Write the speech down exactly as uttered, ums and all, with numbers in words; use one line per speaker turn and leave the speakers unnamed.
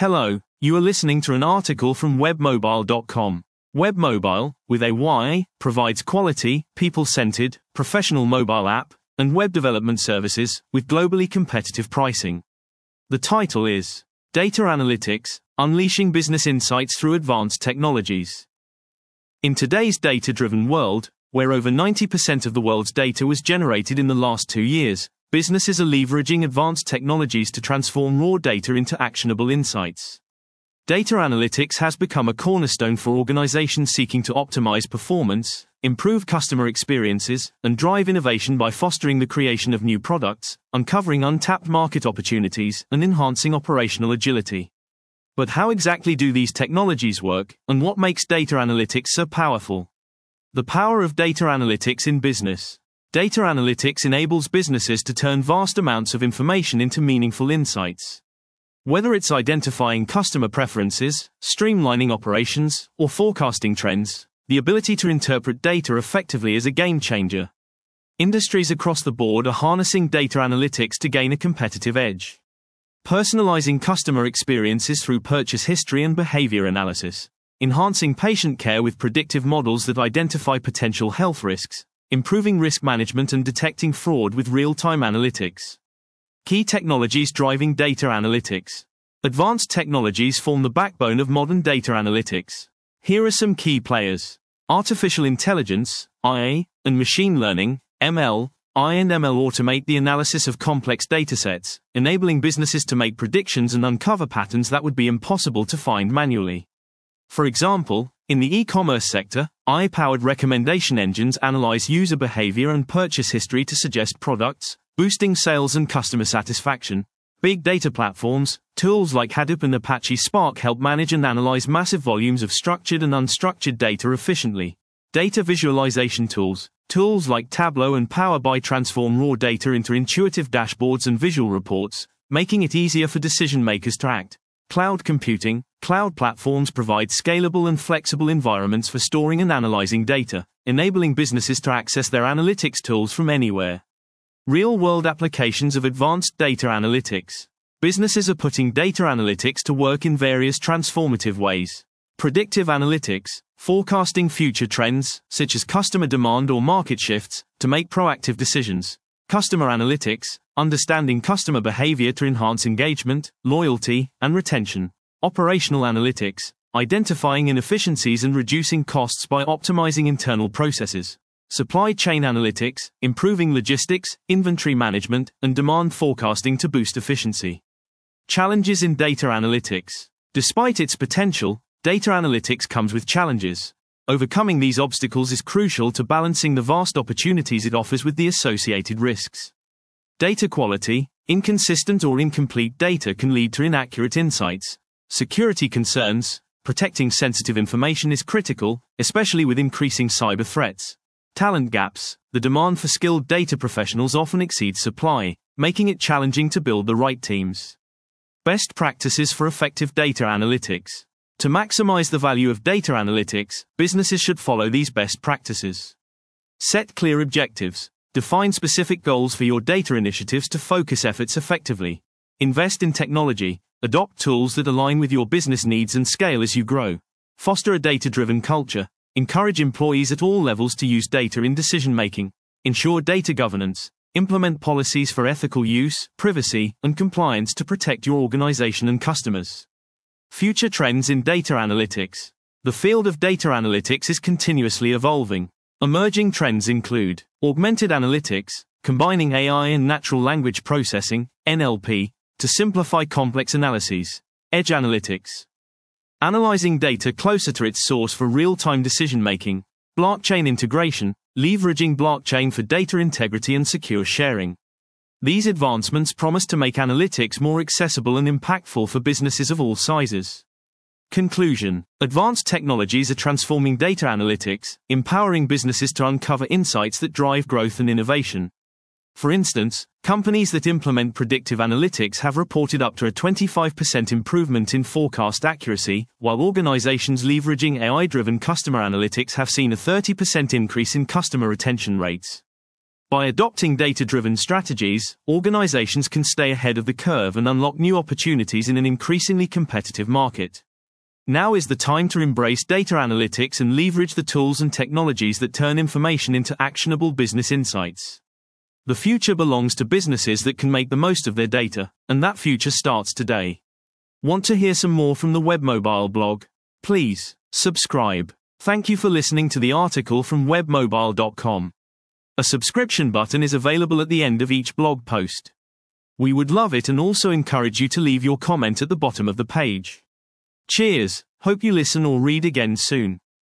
Hello, you are listening to an article from webmobile dot com. Webmobile, with a Y, provides quality, people-centered, professional mobile app and web development services with globally competitive pricing. The title is Data Analytics: Unleashing Business Insights Through Advanced Technologies. In today's data-driven world, where over ninety percent of the world's data was generated in the last two years, businesses are leveraging advanced technologies to transform raw data into actionable insights. Data analytics has become a cornerstone for organizations seeking to optimize performance, improve customer experiences, and drive innovation by fostering the creation of new products, uncovering untapped market opportunities, and enhancing operational agility. But how exactly do these technologies work, and what makes data analytics so powerful? The power of data analytics in business. Data analytics enables businesses to turn vast amounts of information into meaningful insights. Whether it's identifying customer preferences, streamlining operations, or forecasting trends, the ability to interpret data effectively is a game changer. Industries across the board are harnessing data analytics to gain a competitive edge. Personalizing customer experiences through purchase history and behavior analysis. Enhancing patient care with predictive models that identify potential health risks. Improving risk management and detecting fraud with real-time analytics. Key technologies driving data analytics. Advanced technologies form the backbone of modern data analytics. Here are some key players. Artificial intelligence, I A, and machine learning, M L. I A and M L automate the analysis of complex datasets, enabling businesses to make predictions and uncover patterns that would be impossible to find manually. For example, in the e-commerce sector, A I-powered recommendation engines analyze user behavior and purchase history to suggest products, boosting sales and customer satisfaction. Big data platforms, tools like Hadoop and Apache Spark help manage and analyze massive volumes of structured and unstructured data efficiently. Data visualization tools, tools like Tableau and Power B I transform raw data into intuitive dashboards and visual reports, making it easier for decision makers to act. Cloud computing. Cloud platforms provide scalable and flexible environments for storing and analyzing data, enabling businesses to access their analytics tools from anywhere. Real-world applications of advanced data analytics. Businesses are putting data analytics to work in various transformative ways. Predictive analytics, forecasting future trends, such as customer demand or market shifts, to make proactive decisions. Customer analytics, understanding customer behavior to enhance engagement, loyalty, and retention. Operational analytics, identifying inefficiencies and reducing costs by optimizing internal processes. Supply chain analytics, improving logistics, inventory management, and demand forecasting to boost efficiency. Challenges in data analytics. Despite its potential, data analytics comes with challenges. Overcoming these obstacles is crucial to balancing the vast opportunities it offers with the associated risks. Data quality. Inconsistent or incomplete data can lead to inaccurate insights. Security concerns. Protecting sensitive information is critical, especially with increasing cyber threats. Talent gaps. The demand for skilled data professionals often exceeds supply, making it challenging to build the right teams. Best practices for effective data analytics. To maximize the value of data analytics, businesses should follow these best practices. Set clear objectives. Define specific goals for your data initiatives to focus efforts effectively. Invest in technology. Adopt tools that align with your business needs and scale as you grow. Foster a data-driven culture. Encourage employees at all levels to use data in decision-making. Ensure data governance. Implement policies for ethical use, privacy, and compliance to protect your organization and customers. Future trends in data analytics. The field of data analytics is continuously evolving. Emerging trends include augmented analytics, combining A I and natural language processing, N L P, to simplify complex analyses. Edge analytics. Analyzing data closer to its source for real-time decision-making. Blockchain integration, leveraging blockchain for data integrity and secure sharing. These advancements promise to make analytics more accessible and impactful for businesses of all sizes. Conclusion. Advanced technologies are transforming data analytics, empowering businesses to uncover insights that drive growth and innovation. For instance, companies that implement predictive analytics have reported up to a twenty-five percent improvement in forecast accuracy, while organizations leveraging A I-driven customer analytics have seen a thirty percent increase in customer retention rates. By adopting data-driven strategies, organizations can stay ahead of the curve and unlock new opportunities in an increasingly competitive market. Now is the time to embrace data analytics and leverage the tools and technologies that turn information into actionable business insights. The future belongs to businesses that can make the most of their data, and that future starts today. Want to hear some more from the WebMobile blog? Please subscribe. Thank you for listening to the article from web mobile dot com. A subscription button is available at the end of each blog post. We would love it and also encourage you to leave your comment at the bottom of the page. Cheers, hope you listen or read again soon.